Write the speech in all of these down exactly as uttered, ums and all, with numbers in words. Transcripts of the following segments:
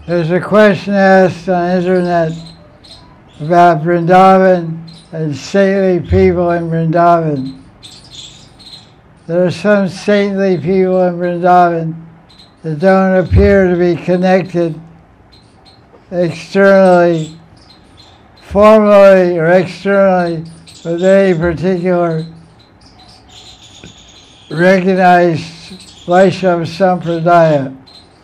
There's a question asked on the internet about Vrindavan and saintly people in Vrindavan. There are some saintly people in Vrindavan that don't appear to be connected externally, formally or externally, with any particular recognized Vaishnava Sampradaya.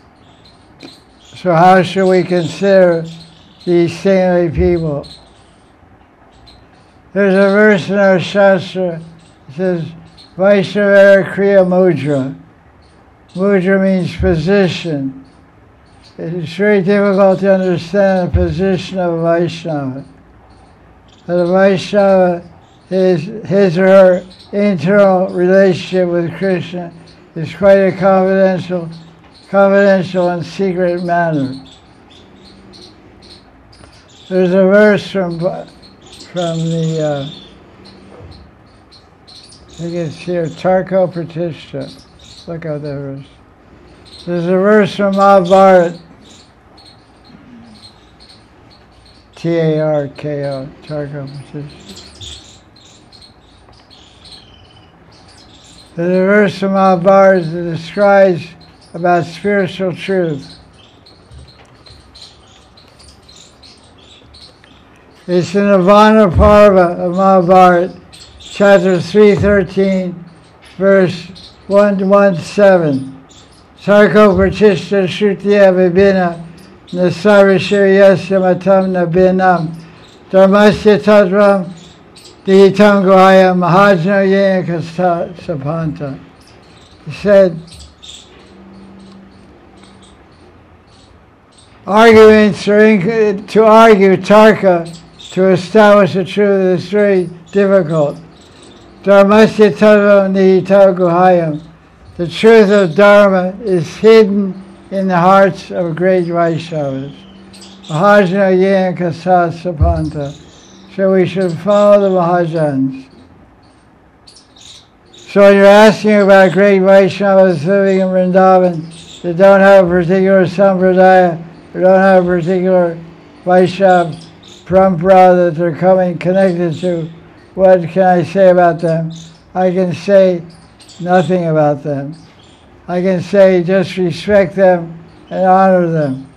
So how should we consider these saintly people? There's a verse in our Shastra that says, Vaishnavara Kriya Mudra. Mudra means position. It's very difficult to understand the position of a Vaishnava. But a Vaishnava, his, his or her internal relationship with Krishna is quite a confidential confidential and secret matter. There's a verse from from the uh, I think it's here, Tarko Pratishta. Look out that verse. There's a verse from Mahabharata, T A R K O, Tarko Pratishta. There's a verse from Mahabharata that describes about spiritual truth. It's in the Vana Parva of Mahabharata, chapter three thirteen, verse one seventeen. Sarko Pratishta Shrutiya Vibhina Nasarvashiryasya Matam Nabhinam Dharmasya Tadram Dihitam Guhayam Mahajna Yenakasta Sapanta. He said, arguments are inc- to argue Tarka, to establish the truth, is very difficult. Dharmasya Tadvam Nihita Guhayam. The truth of Dharma is hidden in the hearts of great Vaishnavas. Mahajana Yenka Sapanta. So we should follow the Mahajans. So you're asking about great Vaishnavas living in Vrindavan that don't have a particular sampradaya, or don't have a particular Vaishnava parampara that they're coming connected to. What can I say about them? I can say nothing about them. I can say just respect them and honor them.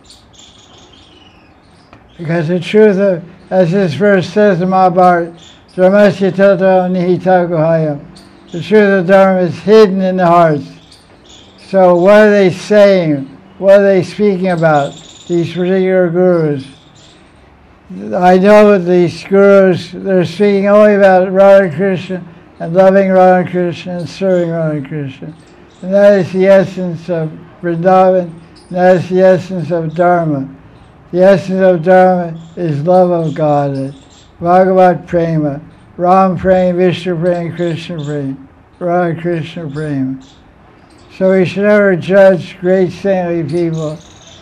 Because the truth of, as this verse says in Mahabharata, Dharmasya Tattva Nihita Guhayam. The truth of Dharma is hidden in the hearts. So what are they saying? What are they speaking about, these particular gurus? I know that these gurus, they're speaking only about Radha Krishna and loving Radha Krishna and serving Radha Krishna. And that is the essence of Vrindavan, and that is the essence of Dharma. The essence of Dharma is love of God, Bhagavat Prema, Ram Prema, Vishnu Prema, Krishna Prema, Radha Krishna Prema. So we should never judge great saintly people.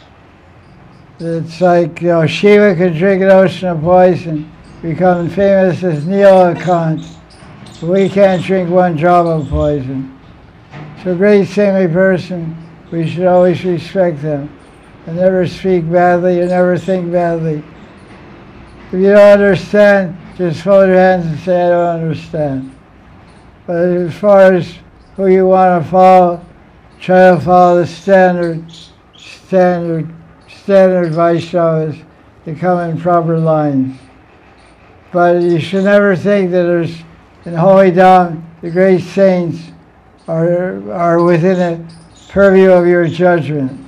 It's like, you know, Shiva could drink an ocean of poison, become famous as Nilakant. We can't drink one drop of poison. So a great saintly person, we should always respect them and never speak badly and never think badly. If you don't understand, just fold your hands and say, I don't understand. But as far as who you want to follow, try to follow the standard, standard, standard Vaishnavas that come in proper lines. But you should never think that there's, in Holy Dham, the great saints are, are within the purview of your judgment.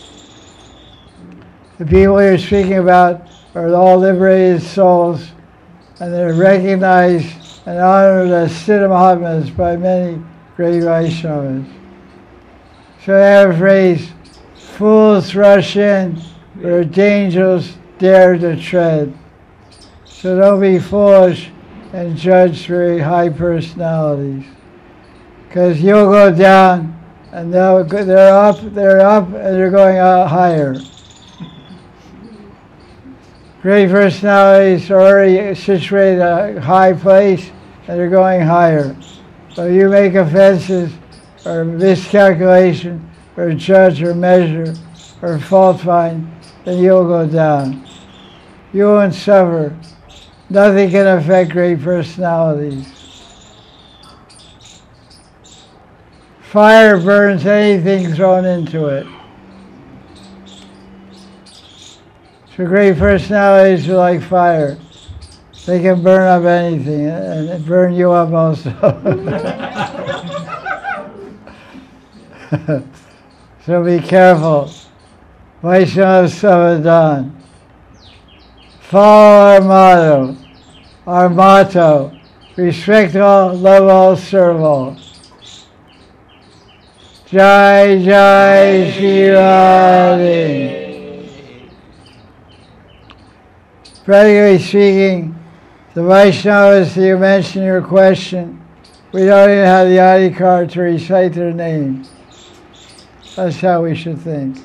The people you're speaking about are all liberated souls, and they're recognized and honored as Siddha Mahatmas by many great Vaishnavas. So they have a phrase, fools rush in where angels dare to tread. So don't be foolish and judge very high personalities. Because you'll go down and they'll go, they're up, they're up, and they're going out higher. Great personalities are already situated at a high place and they're going higher. So you make offenses or miscalculation or judge or measure or fault find, then you'll go down. You won't suffer. Nothing can affect great personalities. Fire burns anything thrown into it. So great personalities are like fire. They can burn up anything and burn you up also. So be careful. Vaishnava Savadhan. Follow our motto. Our motto. Respect all, love all, serve all. Jai Jai Shri Radhe. Practically speaking, the Vaishnavas that you mentioned in your question, we don't even have the I D card to recite their names. That's how we should think.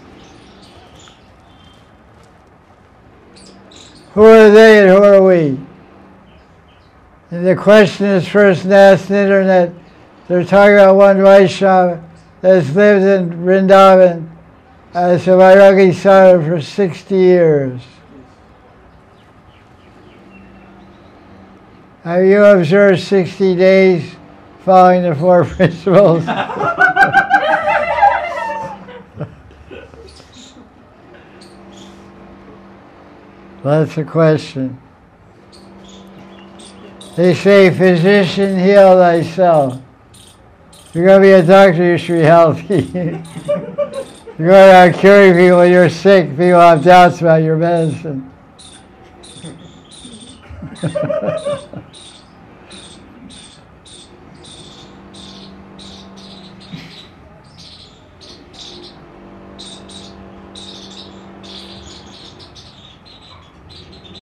Who are they and who are we? And the question is first asked on the internet. They're talking about one Vaishnava that's lived in Vrindavan as a Vairagi sadhaka for sixty years. Have you observed sixty days following the four principles? That's the question. They say, physician, heal thyself. If you're going to be a doctor, you should be healthy. You're going around curing people when you're sick. People have doubts about your medicine.